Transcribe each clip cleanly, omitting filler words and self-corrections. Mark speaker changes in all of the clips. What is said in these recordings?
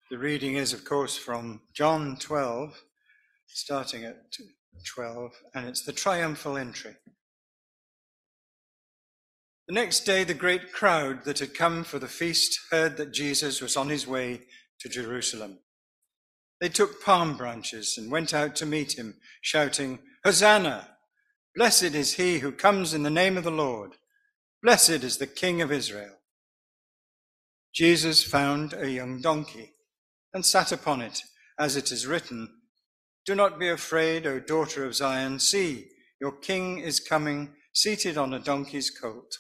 Speaker 1: The reading is, of course, from John 12, starting at 12, and it's the triumphal entry. The next day, the great crowd that had come for the feast heard that Jesus was on his way to Jerusalem. They took palm branches and went out to meet him, shouting, "Hosanna! Blessed is he who comes in the name of the Lord. Blessed is the King of Israel." Jesus found a young donkey and sat upon it, as it is written, "Do not be afraid, O daughter of Zion. See, your king is coming, seated on a donkey's colt."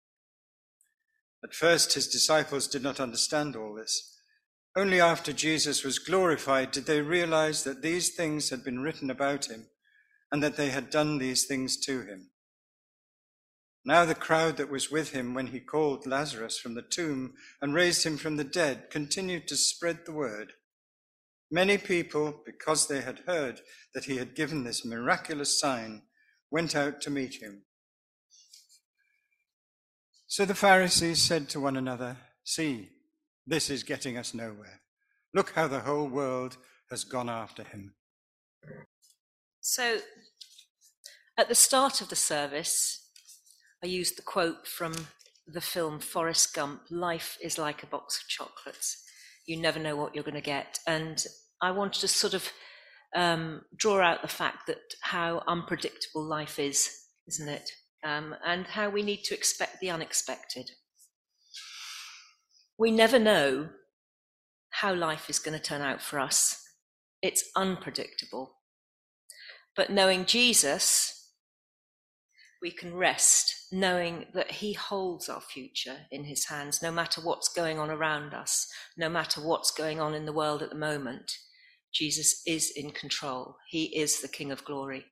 Speaker 1: At first, his disciples did not understand all this. Only after Jesus was glorified did they realize that these things had been written about him and that they had done these things to him. Now the crowd that was with him when he called Lazarus from the tomb and raised him from the dead continued to spread the word. Many people, because they had heard that he had given this miraculous sign, went out to meet him. So the Pharisees said to one another, "See, this is getting us nowhere. Look how the whole world has gone after him."
Speaker 2: So at the start of the service, I used the quote from the film Forrest Gump, "Life is like a box of chocolates. You never know what you're going to get." And I wanted to sort of draw out the fact that how unpredictable life is, isn't it? And how we need to expect the unexpected. We never know how life is going to turn out for us. It's unpredictable. But knowing Jesus, we can rest, knowing that he holds our future in his hands, no matter what's going on around us, no matter what's going on in the world at the moment. Jesus is in control. He is the King of Glory.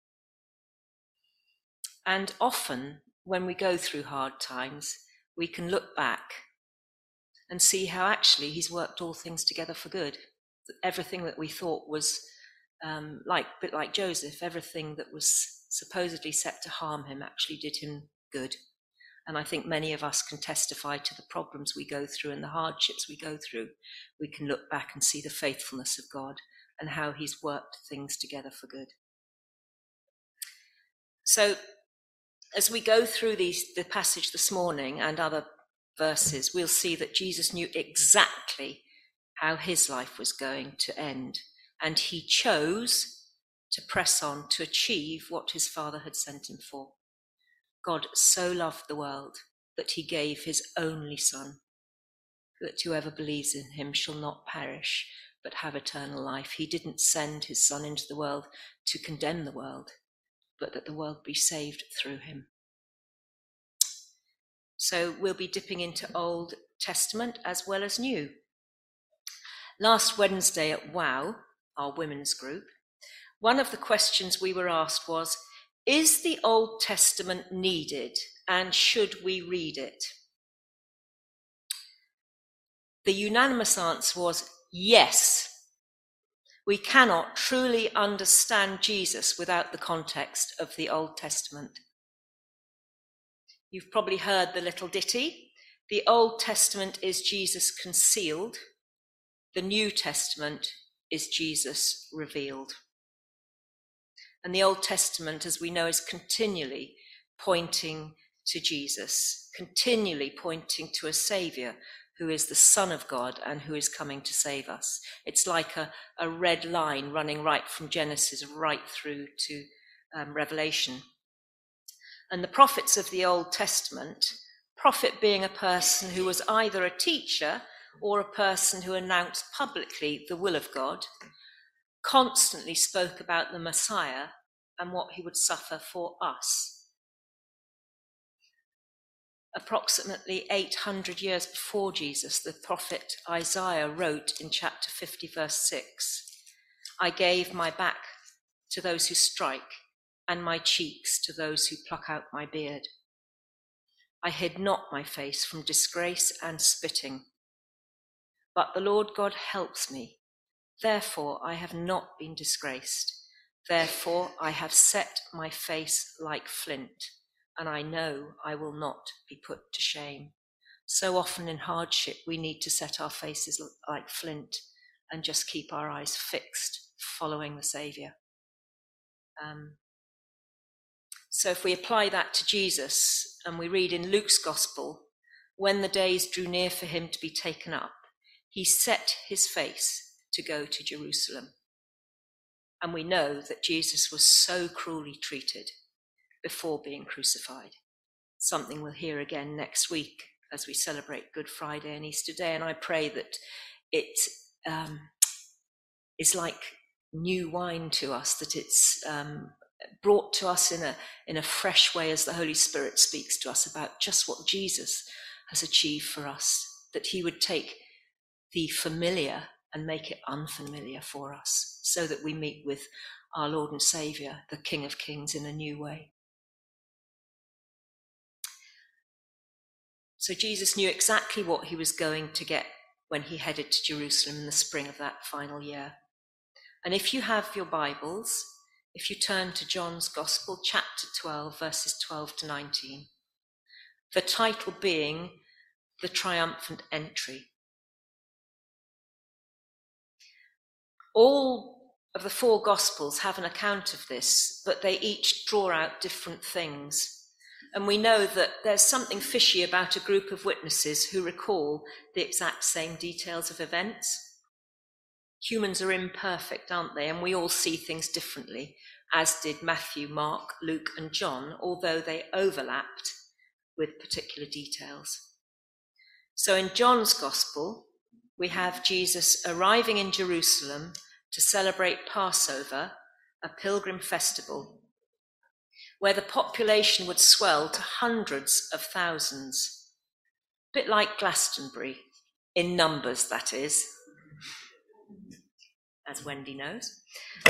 Speaker 2: And often, when we go through hard times, we can look back and see how actually he's worked all things together for good. Everything that we thought was a bit like Joseph, everything that was supposedly set to harm him actually did him good. And I think many of us can testify to the problems we go through and the hardships we go through. We can look back and see the faithfulness of God and how he's worked things together for good. So as we go through the passage this morning and other verses, we'll see that Jesus knew exactly how his life was going to end. And he chose to press on to achieve what his Father had sent him for. God so loved the world that he gave his only Son, that whoever believes in him shall not perish, but have eternal life. He didn't send his Son into the world to condemn the world, but that the world be saved through him. So we'll be dipping into Old Testament as well as New. Last Wednesday at WOW, our women's group, one of the questions we were asked was, is the Old Testament needed and should we read it? The unanimous answer was yes. We cannot truly understand Jesus without the context of the Old Testament. You've probably heard the little ditty. The Old Testament is Jesus concealed. The New Testament is Jesus revealed. And the Old Testament, as we know, is continually pointing to Jesus, continually pointing to a Saviour who is the Son of God and who is coming to save us. It's like a red line running right from Genesis right through to Revelation. And the prophets of the Old Testament, prophet being a person who was either a teacher or a person who announced publicly the will of God, constantly spoke about the Messiah and what he would suffer for us. Approximately 800 years before Jesus, the prophet Isaiah wrote in chapter 50, verse 6, "I gave my back to those who strike and my cheeks to those who pluck out my beard. I hid not my face from disgrace and spitting. But the Lord God helps me. Therefore I have not been disgraced. Therefore I have set my face like flint, and I know I will not be put to shame. So often in hardship, we need to set our faces like flint and just keep our eyes fixed, following the Saviour. So if we apply that to Jesus, and we read in Luke's Gospel, when the days drew near for him to be taken up, he set his face to go to Jerusalem. And we know that Jesus was so cruelly treated before being crucified. Something we'll hear again next week as we celebrate Good Friday and Easter Day. And I pray that it is like new wine to us, that it's brought to us in a fresh way as the Holy Spirit speaks to us about just what Jesus has achieved for us, that he would take the familiar and make it unfamiliar for us, so that we meet with our Lord and Saviour, the King of Kings, in a new way. So Jesus knew exactly what he was going to get when he headed to Jerusalem in the spring of that final year. And if you have your Bibles, if you turn to John's Gospel, chapter 12, verses 12 to 19, the title being The Triumphant Entry. All of the four Gospels have an account of this, but they each draw out different things. And we know that there's something fishy about a group of witnesses who recall the exact same details of events. Humans are imperfect, aren't they? And we all see things differently, as did Matthew, Mark, Luke, and John, although they overlapped with particular details. So in John's Gospel, we have Jesus arriving in Jerusalem to celebrate Passover, a pilgrim festival, where the population would swell to hundreds of thousands, a bit like Glastonbury, in numbers, that is, as Wendy knows.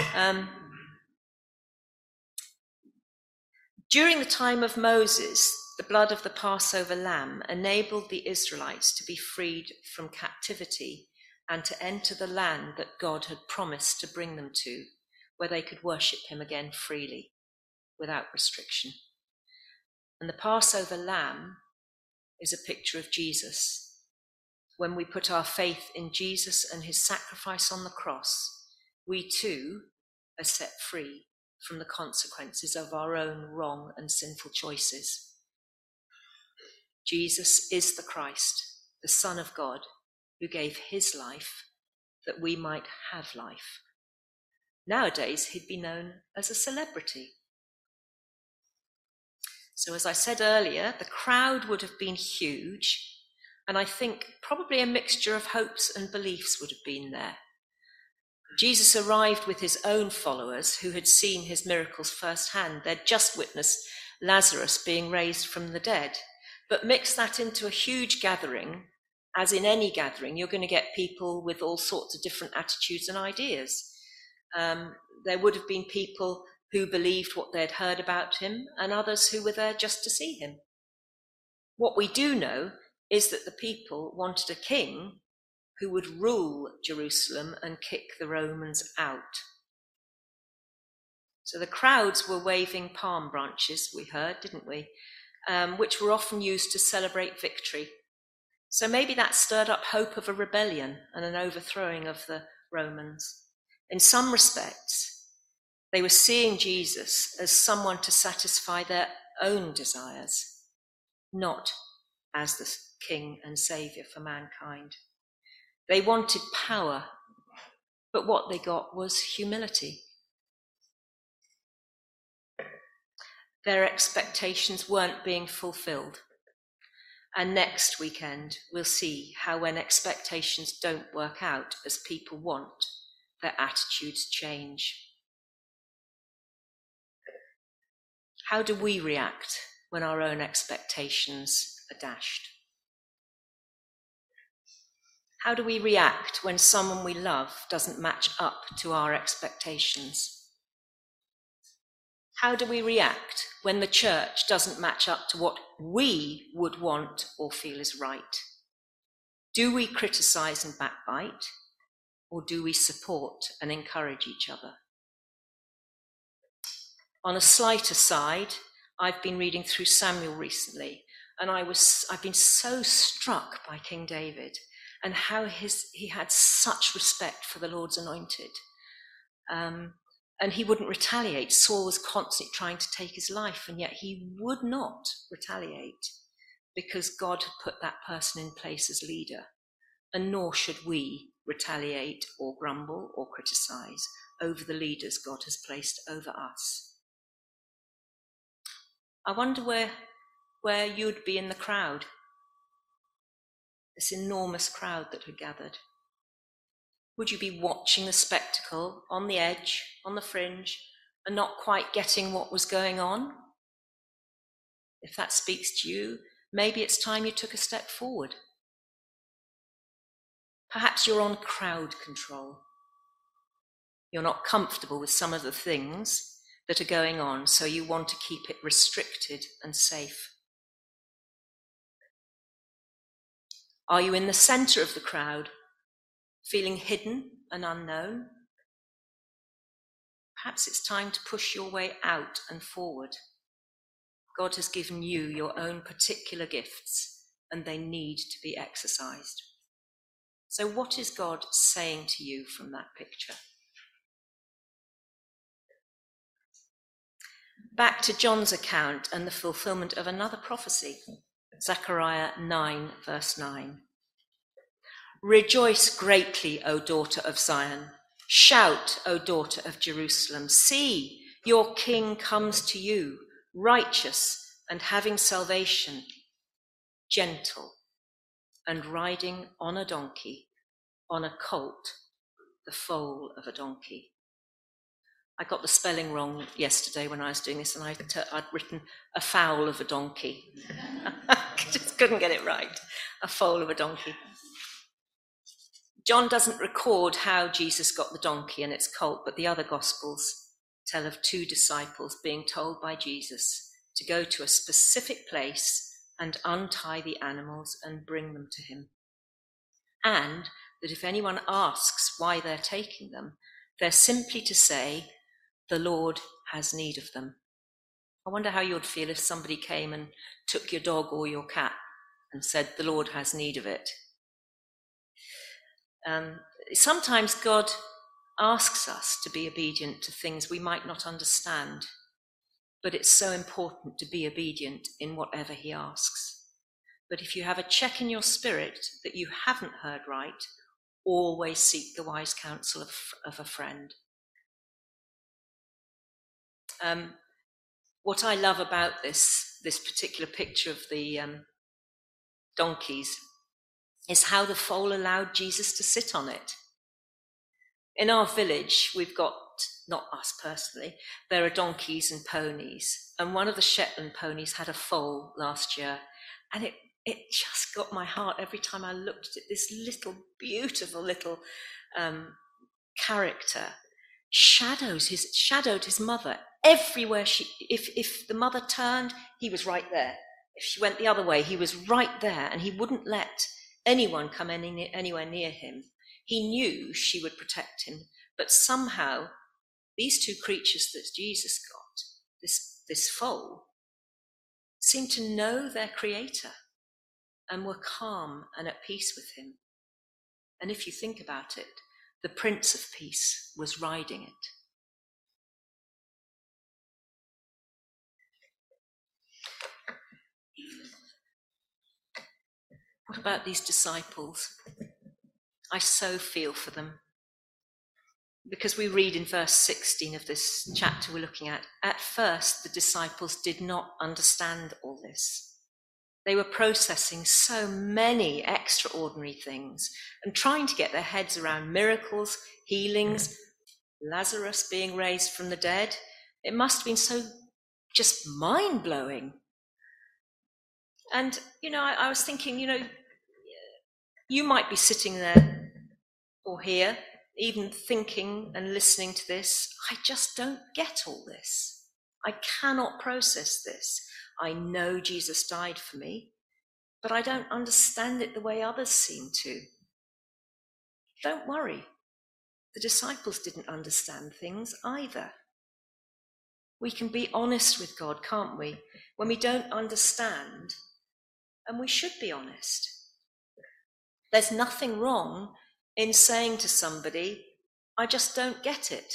Speaker 2: During the time of Moses, the blood of the Passover lamb enabled the Israelites to be freed from captivity and to enter the land that God had promised to bring them to, where they could worship him again freely, without restriction. And the Passover lamb is a picture of Jesus. When we put our faith in Jesus and his sacrifice on the cross, we too are set free from the consequences of our own wrong and sinful choices. Jesus is the Christ, the Son of God, who gave his life that we might have life. Nowadays, he'd be known as a celebrity. So as I said earlier, the crowd would have been huge, and I think probably a mixture of hopes and beliefs would have been there. Jesus arrived with his own followers who had seen his miracles firsthand. They'd just witnessed Lazarus being raised from the dead. But mix that into a huge gathering, as in any gathering, you're going to get people with all sorts of different attitudes and ideas. There would have been people who believed what they'd heard about him, and others who were there just to see him. What we do know is that the people wanted a king who would rule Jerusalem and kick the Romans out. So the crowds were waving palm branches, we heard, didn't we? Which were often used to celebrate victory. So maybe that stirred up hope of a rebellion and an overthrowing of the Romans. In some respects, they were seeing Jesus as someone to satisfy their own desires, not as the King and Saviour for mankind. They wanted power, but what they got was humility. Their expectations weren't being fulfilled. And next weekend, we'll see how when expectations don't work out as people want, their attitudes change. How do we react when our own expectations are dashed? How do we react when someone we love doesn't match up to our expectations? How do we react when the church doesn't match up to what we would want or feel is right? Do we criticize and backbite, or do we support and encourage each other? On a slight aside, I've been reading through Samuel recently, And I've been so struck by King David and how he had such respect for the Lord's anointed. And he wouldn't retaliate. Saul was constantly trying to take his life, and yet he would not retaliate because God had put that person in place as leader. And nor should we retaliate or grumble or criticize over the leaders God has placed over us. I wonder where you'd be in the crowd, this enormous crowd that had gathered. Would you be watching the spectacle on the edge, on the fringe, and not quite getting what was going on? If that speaks to you, maybe it's time you took a step forward. Perhaps you're on crowd control. You're not comfortable with some of the things that are going on, so you want to keep it restricted and safe. Are you in the center of the crowd, feeling hidden and unknown? Perhaps it's time to push your way out and forward. God has given you your own particular gifts, and they need to be exercised. So what is God saying to you from that picture? Back to John's account and the fulfillment of another prophecy, Zechariah 9, verse 9. Rejoice greatly, O daughter of Zion. Shout, O daughter of Jerusalem. See, your king comes to you, righteous and having salvation, gentle and riding on a donkey, on a colt, the foal of a donkey. I got the spelling wrong yesterday when I was doing this, and I'd written a foal of a donkey. I just couldn't get it right. A foal of a donkey. John doesn't record how Jesus got the donkey and its colt, but the other Gospels tell of two disciples being told by Jesus to go to a specific place and untie the animals and bring them to him. And that if anyone asks why they're taking them, they're simply to say, the Lord has need of them. I wonder how you'd feel if somebody came and took your dog or your cat and said, the Lord has need of it. Sometimes God asks us to be obedient to things we might not understand, but it's so important to be obedient in whatever he asks. But if you have a check in your spirit that you haven't heard right, always seek the wise counsel of a friend. What I love about this particular picture of the donkeys is how the foal allowed Jesus to sit on it. In our village, we've got, not us personally, there are donkeys and ponies. And one of the Shetland ponies had a foal last year. And it just got my heart every time I looked at it. This little, beautiful little character shadowed his mother. Everywhere if the mother turned, he was right there. If she went the other way, he was right there, and he wouldn't let anyone come anywhere near him. He knew she would protect him, but somehow these two creatures that Jesus got, this foal, seemed to know their creator and were calm and at peace with him. And if you think about it, the Prince of Peace was riding it. What about these disciples? I so feel for them. Because we read in verse 16 of this chapter we're looking at first the disciples did not understand all this. They were processing so many extraordinary things and trying to get their heads around miracles, healings, Lazarus being raised from the dead. It must have been so just mind-blowing. And, I was thinking, you might be sitting there or here, even thinking and listening to this, I just don't get all this. I cannot process this. I know Jesus died for me, but I don't understand it the way others seem to. Don't worry. The disciples didn't understand things either. We can be honest with God, can't we? When we don't understand, And we should be honest. There's nothing wrong in saying to somebody, I just don't get it.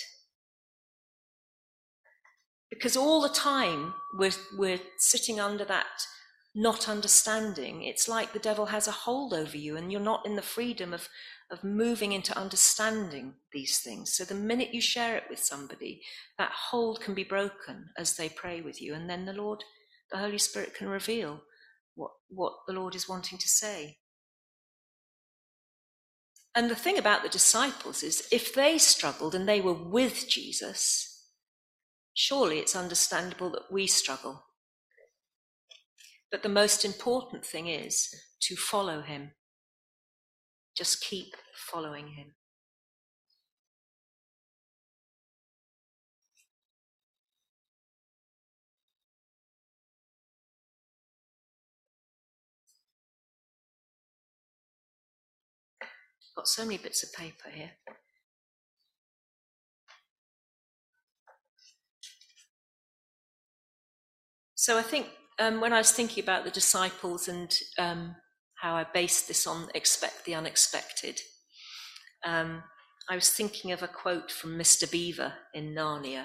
Speaker 2: Because all the time we're sitting under that not understanding. It's like the devil has a hold over you and you're not in the freedom of moving into understanding these things. So the minute you share it with somebody, that hold can be broken as they pray with you. And then the Holy Spirit can reveal what the Lord is wanting to say. And the thing about the disciples is if they struggled and they were with Jesus, surely it's understandable that we struggle. But the most important thing is to follow him. Just keep following him. Got so many bits of paper here. So I think when I was thinking about the disciples and how I based this on expect the unexpected, I was thinking of a quote from Mr. Beaver in Narnia,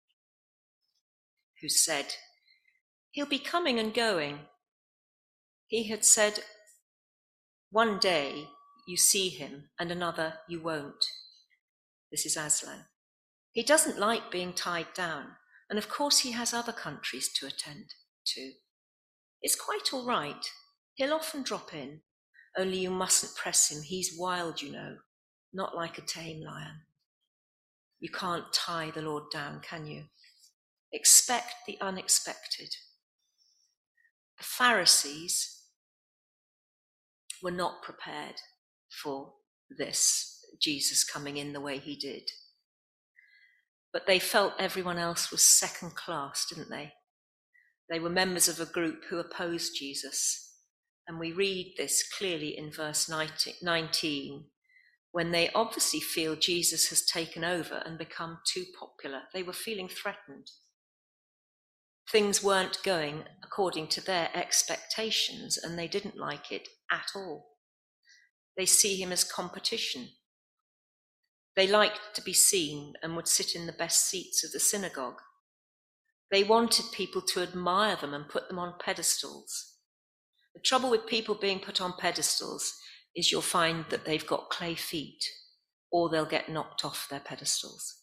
Speaker 2: who said, "He'll be coming and going." He had said, "One day you see him and another you won't." This is Aslan. He doesn't like being tied down, and of course he has other countries to attend to. It's quite all right. He'll often drop in, only you mustn't press him. He's wild, you know, not like a tame lion. You can't tie the Lord down, can you? Expect the unexpected. The Pharisees were not prepared for this, Jesus coming in the way he did. But they felt everyone else was second class, didn't they? They were members of a group who opposed Jesus. And we read this clearly in verse 19, when they obviously feel Jesus has taken over and become too popular. They were feeling threatened. Things weren't going according to their expectations, and they didn't like it at all. They see him as competition. They liked to be seen and would sit in the best seats of the synagogue. They wanted people to admire them and put them on pedestals. The trouble with people being put on pedestals is you'll find that they've got clay feet or they'll get knocked off their pedestals.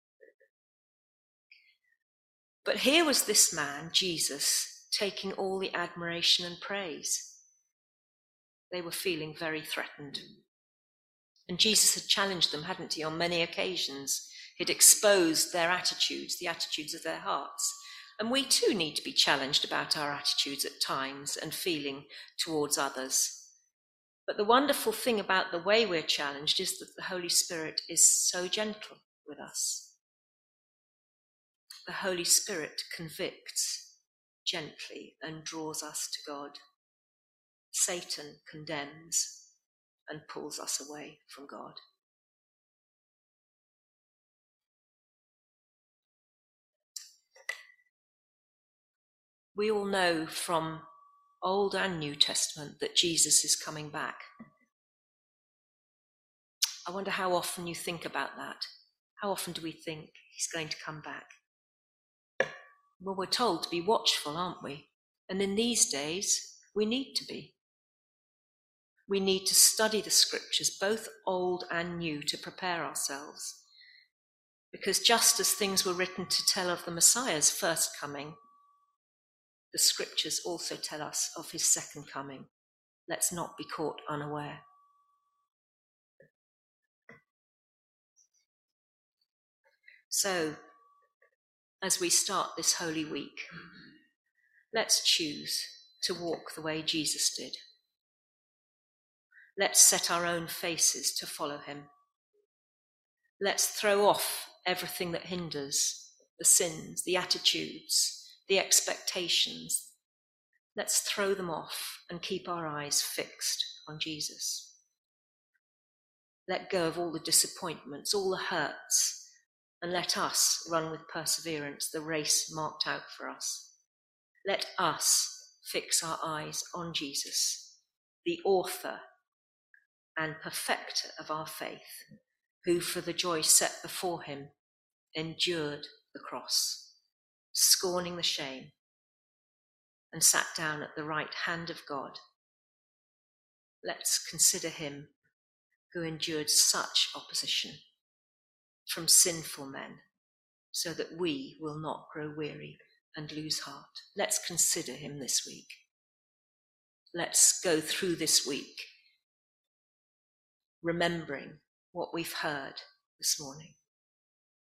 Speaker 2: But here was this man, Jesus, taking all the admiration and praise. They were feeling very threatened. And Jesus had challenged them, hadn't he, on many occasions. He'd exposed their attitudes, the attitudes of their hearts. And we too need to be challenged about our attitudes at times and feeling towards others. But the wonderful thing about the way we're challenged is that the Holy Spirit is so gentle with us. The Holy Spirit convicts gently and draws us to God. Satan condemns and pulls us away from God. We all know from Old and New Testament that Jesus is coming back. I wonder how often you think about that. How often do we think he's going to come back? Well, we're told to be watchful, aren't we? And in these days, we need to be. We need to study the scriptures, both old and new, to prepare ourselves. Because just as things were written to tell of the Messiah's first coming, the scriptures also tell us of his second coming. Let's not be caught unaware. So, as we start this Holy Week, let's choose to walk the way Jesus did. Let's set our own faces to follow him. Let's throw off everything that hinders, the sins, the attitudes, the expectations. Let's throw them off and keep our eyes fixed on Jesus. Let go of all the disappointments, all the hurts, and let us run with perseverance the race marked out for us. Let us fix our eyes on Jesus, the author and perfecter of our faith, who for the joy set before him endured the cross, scorning the shame, and sat down at the right hand of God. Let's consider him who endured such opposition from sinful men, so that we will not grow weary and lose heart. Let's consider him this week. Let's go through this week remembering what we've heard this morning.